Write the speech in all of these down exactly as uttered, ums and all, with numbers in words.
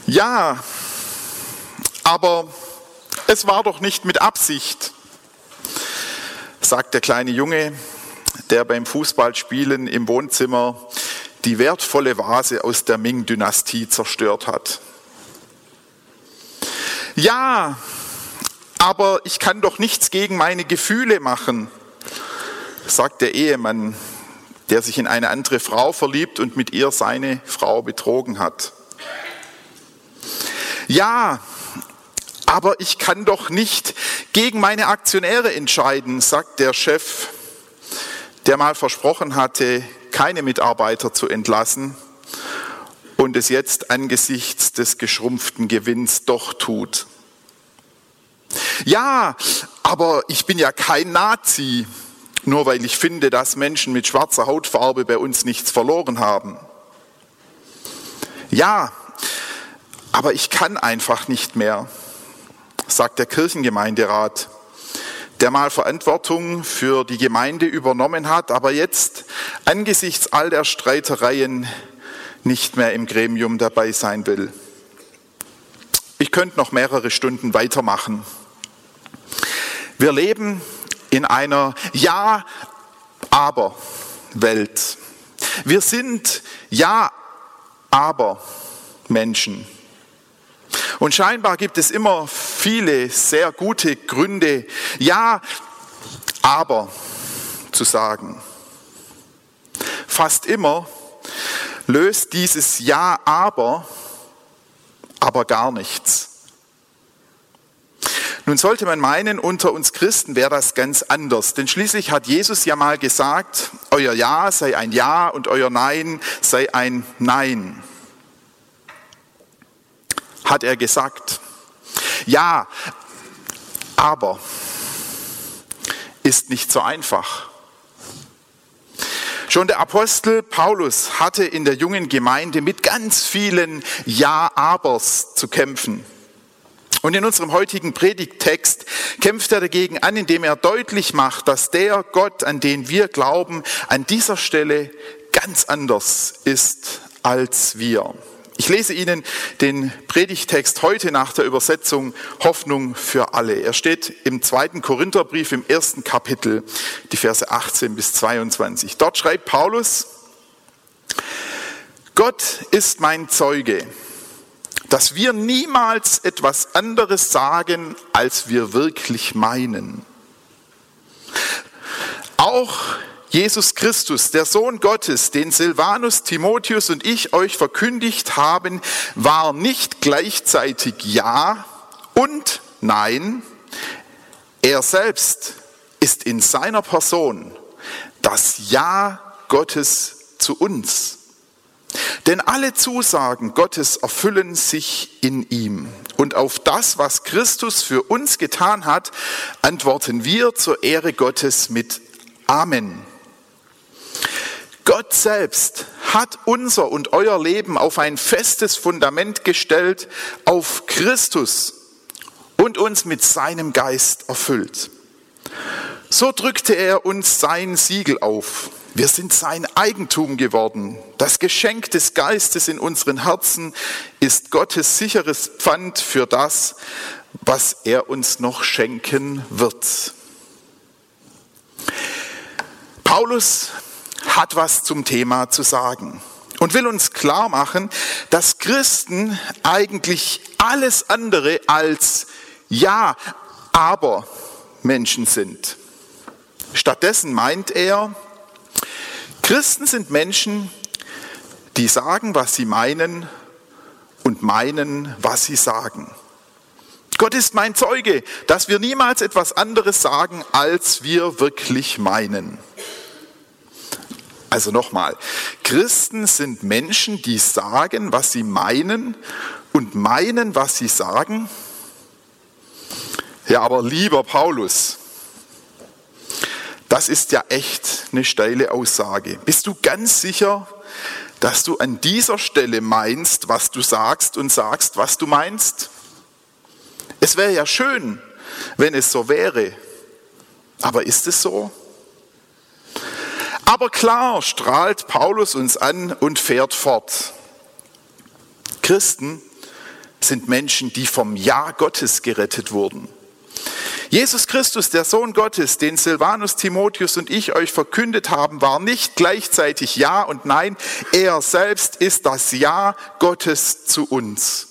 Ja, aber es war doch nicht mit Absicht, sagt der kleine Junge, der beim Fußballspielen im Wohnzimmer die wertvolle Vase aus der Ming-Dynastie zerstört hat. Ja, aber ich kann doch nichts gegen meine Gefühle machen, sagt der Ehemann, der sich in eine andere Frau verliebt und mit ihr seine Frau betrogen hat. Ja, aber ich kann doch nicht gegen meine Aktionäre entscheiden, sagt der Chef, der mal versprochen hatte, keine Mitarbeiter zu entlassen und es jetzt angesichts des geschrumpften Gewinns doch tut. Ja, aber ich bin ja kein Nazi, nur weil ich finde, dass Menschen mit schwarzer Hautfarbe bei uns nichts verloren haben. Ja, aber ich kann einfach nicht mehr, sagt der Kirchengemeinderat, der mal Verantwortung für die Gemeinde übernommen hat, aber jetzt angesichts all der Streitereien nicht mehr im Gremium dabei sein will. Ich könnte noch mehrere Stunden weitermachen. Wir leben in einer Ja-Aber-Welt. Wir sind Ja-Aber-Menschen. Und scheinbar gibt es immer viele sehr gute Gründe, ja, aber zu sagen. Fast immer löst dieses Ja, aber, aber gar nichts. Nun sollte man meinen, unter uns Christen wäre das ganz anders, denn schließlich hat Jesus ja mal gesagt, euer Ja sei ein Ja und euer Nein sei ein Nein. Hat er gesagt. Ja, aber ist nicht so einfach. Schon der Apostel Paulus hatte in der jungen Gemeinde mit ganz vielen Ja-Abers zu kämpfen. Und in unserem heutigen Predigttext kämpft er dagegen an, indem er deutlich macht, dass der Gott, an den wir glauben, an dieser Stelle ganz anders ist als wir. Ich lese Ihnen den Predigttext heute nach der Übersetzung Hoffnung für alle. Er steht im zweiten Korintherbrief im ersten Kapitel, die Verse achtzehn bis zweiundzwanzig. Dort schreibt Paulus: Gott ist mein Zeuge, dass wir niemals etwas anderes sagen, als wir wirklich meinen. Auch Jesus Christus, der Sohn Gottes, den Silvanus, Timotheus und ich euch verkündigt haben, war nicht gleichzeitig Ja und Nein. Er selbst ist in seiner Person das Ja Gottes zu uns. Denn alle Zusagen Gottes erfüllen sich in ihm. Und auf das, was Christus für uns getan hat, antworten wir zur Ehre Gottes mit Amen. Gott selbst hat unser und euer Leben auf ein festes Fundament gestellt, auf Christus, und uns mit seinem Geist erfüllt. So drückte er uns sein Siegel auf. Wir sind sein Eigentum geworden. Das Geschenk des Geistes in unseren Herzen ist Gottes sicheres Pfand für das, was er uns noch schenken wird. Paulus hat was zum Thema zu sagen und will uns klar machen, dass Christen eigentlich alles andere als Ja, aber Menschen sind. Stattdessen meint er, Christen sind Menschen, die sagen, was sie meinen und meinen, was sie sagen. Gott ist mein Zeuge, dass wir niemals etwas anderes sagen, als wir wirklich meinen. Also nochmal, Christen sind Menschen, die sagen, was sie meinen und meinen, was sie sagen. Ja, aber lieber Paulus, das ist ja echt eine steile Aussage. Bist du ganz sicher, dass du an dieser Stelle meinst, was du sagst und sagst, was du meinst? Es wäre ja schön, wenn es so wäre. Aber ist es so? Aber klar strahlt Paulus uns an und fährt fort. Christen sind Menschen, die vom Ja Gottes gerettet wurden. Jesus Christus, der Sohn Gottes, den Silvanus, Timotheus und ich euch verkündet haben, war nicht gleichzeitig Ja und Nein. Er selbst ist das Ja Gottes zu uns.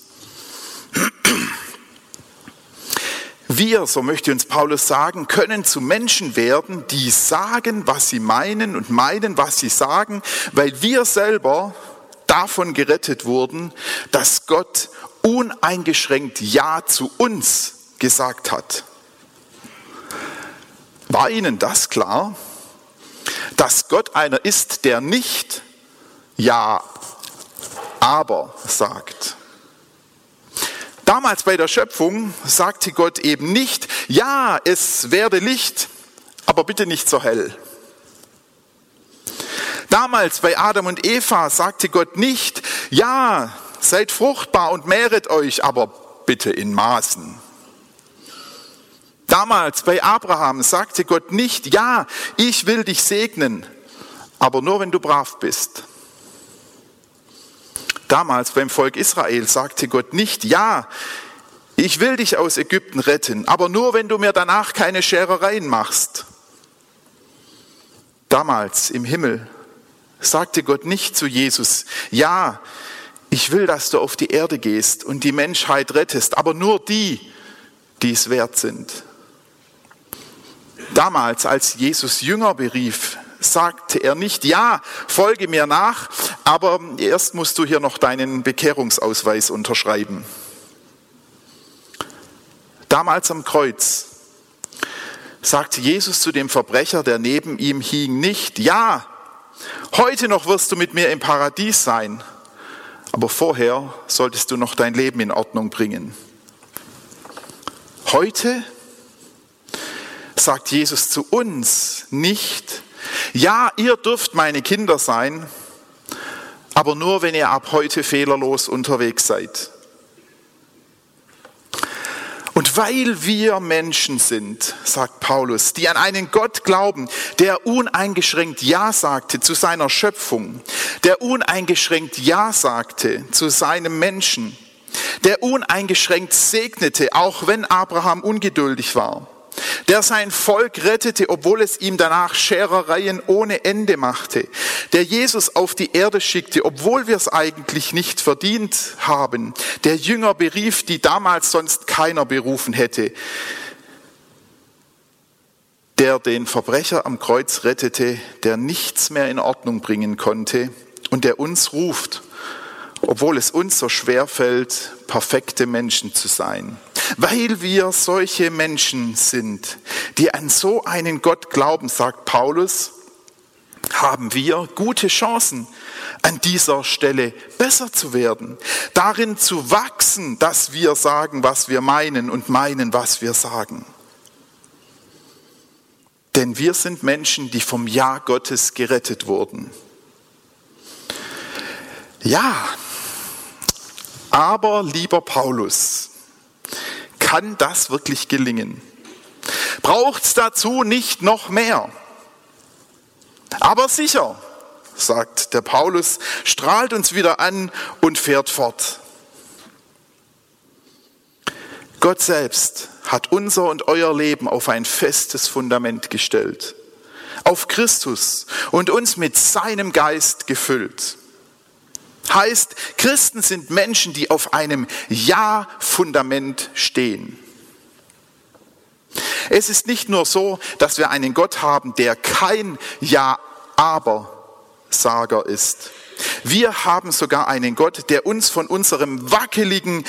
Wir, so möchte uns Paulus sagen, können zu Menschen werden, die sagen, was sie meinen und meinen, was sie sagen, weil wir selber davon gerettet wurden, dass Gott uneingeschränkt Ja zu uns gesagt hat. War Ihnen das klar, dass Gott einer ist, der nicht Ja, aber sagt? Damals bei der Schöpfung sagte Gott eben nicht, ja, es werde Licht, aber bitte nicht so hell. Damals bei Adam und Eva sagte Gott nicht, ja, seid fruchtbar und mehret euch, aber bitte in Maßen. Damals bei Abraham sagte Gott nicht, ja, ich will dich segnen, aber nur wenn du brav bist. Damals beim Volk Israel sagte Gott nicht, ja, ich will dich aus Ägypten retten, aber nur wenn du mir danach keine Scherereien machst. Damals im Himmel sagte Gott nicht zu Jesus, ja, ich will, dass du auf die Erde gehst und die Menschheit rettest, aber nur die, die es wert sind. Damals, als Jesus Jünger berief, sagte er nicht, ja, folge mir nach, aber erst musst du hier noch deinen Bekehrungsausweis unterschreiben. Damals am Kreuz sagte Jesus zu dem Verbrecher, der neben ihm hing, nicht, ja, heute noch wirst du mit mir im Paradies sein, aber vorher solltest du noch dein Leben in Ordnung bringen. Heute sagt Jesus zu uns nicht, ja, ihr dürft meine Kinder sein, aber nur, wenn ihr ab heute fehlerlos unterwegs seid. Und weil wir Menschen sind, sagt Paulus, die an einen Gott glauben, der uneingeschränkt Ja sagte zu seiner Schöpfung, der uneingeschränkt Ja sagte zu seinem Menschen, der uneingeschränkt segnete, auch wenn Abraham ungeduldig war, der sein Volk rettete, obwohl es ihm danach Scherereien ohne Ende machte, der Jesus auf die Erde schickte, obwohl wir es eigentlich nicht verdient haben, der Jünger berief, die damals sonst keiner berufen hätte, der den Verbrecher am Kreuz rettete, der nichts mehr in Ordnung bringen konnte und der uns ruft, obwohl es uns so schwer fällt, perfekte Menschen zu sein. Weil wir solche Menschen sind, die an so einen Gott glauben, sagt Paulus, haben wir gute Chancen, an dieser Stelle besser zu werden, darin zu wachsen, dass wir sagen, was wir meinen und meinen, was wir sagen. Denn wir sind Menschen, die vom Ja Gottes gerettet wurden. Ja, aber lieber Paulus, kann das wirklich gelingen? Braucht es dazu nicht noch mehr? Aber sicher, sagt der Paulus, strahlt uns wieder an und fährt fort. Gott selbst hat unser und euer Leben auf ein festes Fundament gestellt, auf Christus und uns mit seinem Geist gefüllt. Heißt, Christen sind Menschen, die auf einem Ja-Fundament stehen. Es ist nicht nur so, dass wir einen Gott haben, der kein Ja-Aber-Sager ist. Wir haben sogar einen Gott, der uns von unserem wackeligen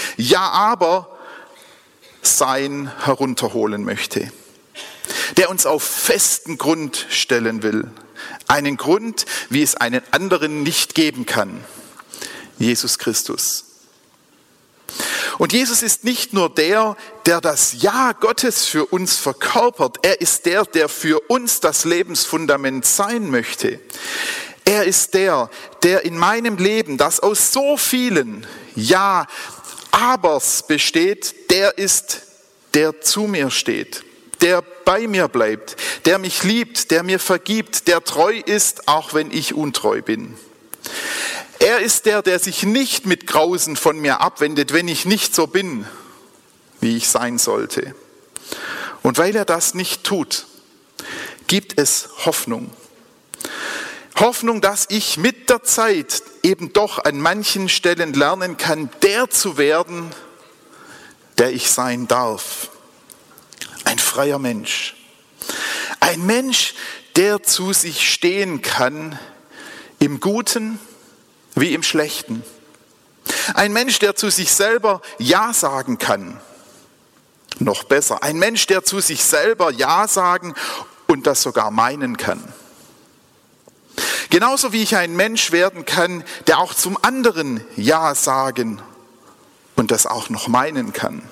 Ja-Aber-Sein herunterholen möchte. Der uns auf festen Grund stellen will. Einen Grund, wie es einen anderen nicht geben kann. Jesus Christus. Und Jesus ist nicht nur der, der das Ja Gottes für uns verkörpert. Er ist der, der für uns das Lebensfundament sein möchte. Er ist der, der in meinem Leben, das aus so vielen Ja-Abers besteht, der ist, der zu mir steht, der bei mir bleibt, der mich liebt, der mir vergibt, der treu ist, auch wenn ich untreu bin. Er ist der, der sich nicht mit Grausen von mir abwendet, wenn ich nicht so bin, wie ich sein sollte. Und weil er das nicht tut, gibt es Hoffnung. Hoffnung, dass ich mit der Zeit eben doch an manchen Stellen lernen kann, der zu werden, der ich sein darf. Ein freier Mensch. Ein Mensch, der zu sich stehen kann, im Guten wie im Schlechten. Ein Mensch, der zu sich selber Ja sagen kann. Noch besser, ein Mensch, der zu sich selber Ja sagen und das sogar meinen kann. Genauso wie ich ein Mensch werden kann, der auch zum anderen Ja sagen und das auch noch meinen kann.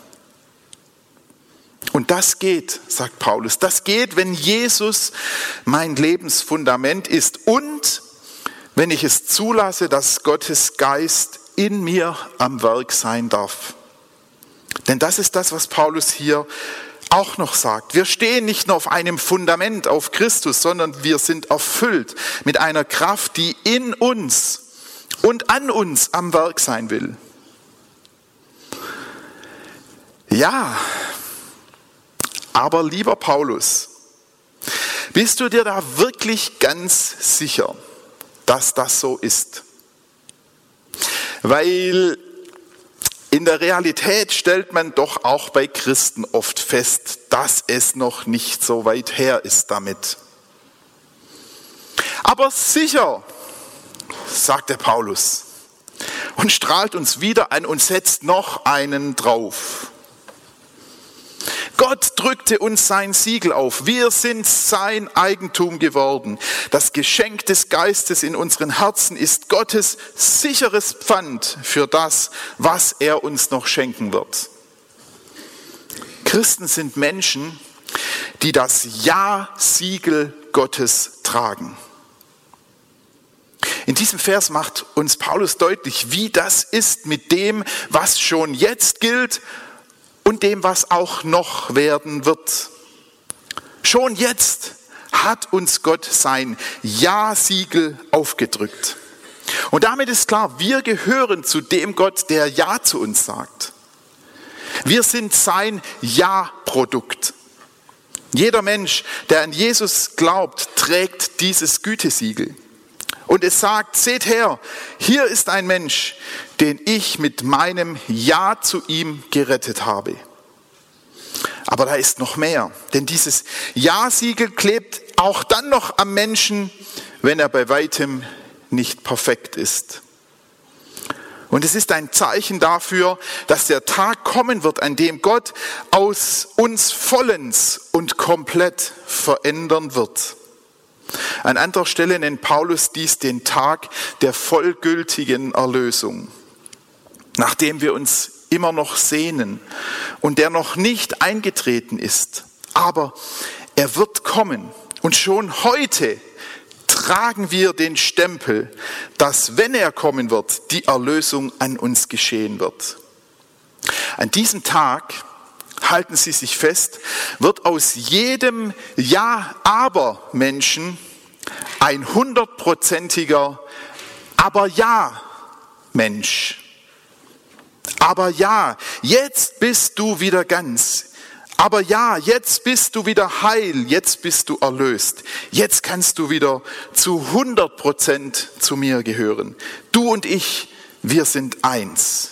Und das geht, sagt Paulus, das geht, wenn Jesus mein Lebensfundament ist und wenn ich es zulasse, dass Gottes Geist in mir am Werk sein darf. Denn das ist das, was Paulus hier auch noch sagt. Wir stehen nicht nur auf einem Fundament, auf Christus, sondern wir sind erfüllt mit einer Kraft, die in uns und an uns am Werk sein will. Ja, aber lieber Paulus, bist du dir da wirklich ganz sicher, dass das so ist? Weil in der Realität stellt man doch auch bei Christen oft fest, dass es noch nicht so weit her ist damit. Aber sicher, sagt der Paulus und strahlt uns wieder an und setzt noch einen drauf. Gott drückte uns sein Siegel auf. Wir sind sein Eigentum geworden. Das Geschenk des Geistes in unseren Herzen ist Gottes sicheres Pfand für das, was er uns noch schenken wird. Christen sind Menschen, die das Ja-Siegel Gottes tragen. In diesem Vers macht uns Paulus deutlich, wie das ist mit dem, was schon jetzt gilt und dem, was auch noch werden wird. Schon jetzt hat uns Gott sein Ja-Siegel aufgedrückt. Und damit ist klar, wir gehören zu dem Gott, der Ja zu uns sagt. Wir sind sein Ja-Produkt. Jeder Mensch, der an Jesus glaubt, trägt dieses Gütesiegel. Und es sagt, seht her, hier ist ein Mensch, den ich mit meinem Ja zu ihm gerettet habe. Aber da ist noch mehr, denn dieses Ja-Siegel klebt auch dann noch am Menschen, wenn er bei weitem nicht perfekt ist. Und es ist ein Zeichen dafür, dass der Tag kommen wird, an dem Gott aus uns vollends und komplett verändern wird. An anderer Stelle nennt Paulus dies den Tag der vollgültigen Erlösung, nachdem wir uns immer noch sehnen und der noch nicht eingetreten ist. Aber er wird kommen und schon heute tragen wir den Stempel, dass, wenn er kommen wird, die Erlösung an uns geschehen wird. An diesem Tag, halten Sie sich fest, wird aus jedem Ja-Aber-Menschen ein hundertprozentiger Aber-Ja-Mensch. Aber ja, jetzt bist du wieder ganz. Aber ja, jetzt bist du wieder heil, jetzt bist du erlöst. Jetzt kannst du wieder zu hundert Prozent zu mir gehören. Du und ich, wir sind eins.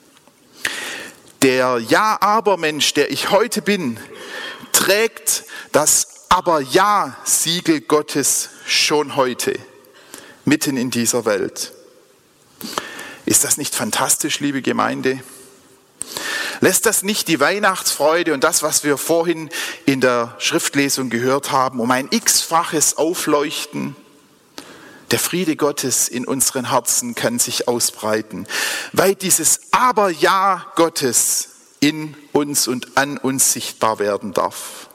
Der Ja-Aber-Mensch, der ich heute bin, trägt das Aber-Ja-Siegel Gottes schon heute, mitten in dieser Welt. Ist das nicht fantastisch, liebe Gemeinde? Lässt das nicht die Weihnachtsfreude und das, was wir vorhin in der Schriftlesung gehört haben, um ein x-faches Aufleuchten? Der Friede Gottes in unseren Herzen kann sich ausbreiten, weil dieses Aber-Ja Gottes in uns und an uns sichtbar werden darf.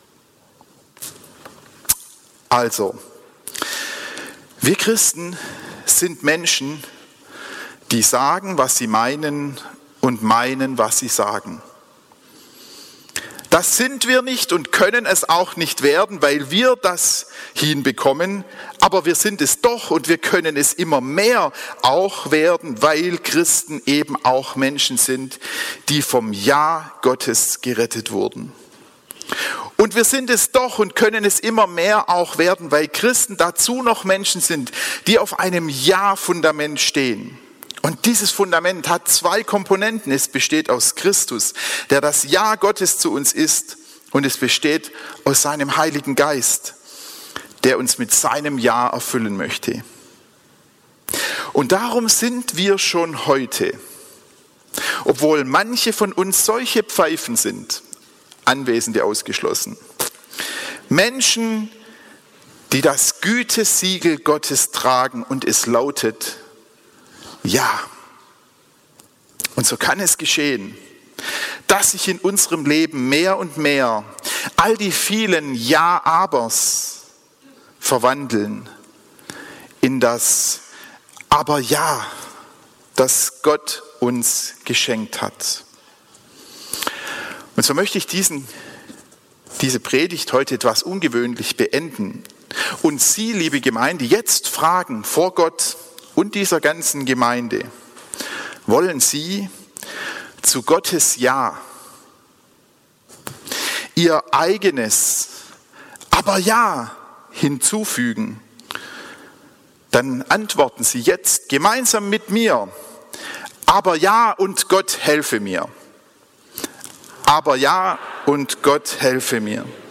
Also, wir Christen sind Menschen, die sagen, was sie meinen und meinen, was sie sagen. Das sind wir nicht und können es auch nicht werden, weil wir das hinbekommen. Aber wir sind es doch und wir können es immer mehr auch werden, weil Christen eben auch Menschen sind, die vom Ja Gottes gerettet wurden. Und wir sind es doch und können es immer mehr auch werden, weil Christen dazu noch Menschen sind, die auf einem Ja-Fundament stehen. Und dieses Fundament hat zwei Komponenten. Es besteht aus Christus, der das Ja Gottes zu uns ist, und es besteht aus seinem Heiligen Geist, der uns mit seinem Ja erfüllen möchte. Und darum sind wir schon heute, obwohl manche von uns solche Pfeifen sind, Anwesende ausgeschlossen, Menschen, die das Gütesiegel Gottes tragen und es lautet Ja. Und so kann es geschehen, dass sich in unserem Leben mehr und mehr all die vielen Ja-Abers verwandeln in das Aber ja, das Gott uns geschenkt hat. Und so möchte ich diesen, diese Predigt heute etwas ungewöhnlich beenden und Sie, liebe Gemeinde, jetzt fragen vor Gott und dieser ganzen Gemeinde: Wollen Sie zu Gottes Ja Ihr eigenes Aber ja hinzufügen? Dann antworten Sie jetzt gemeinsam mit mir: Aber ja und Gott helfe mir. Aber ja und Gott helfe mir.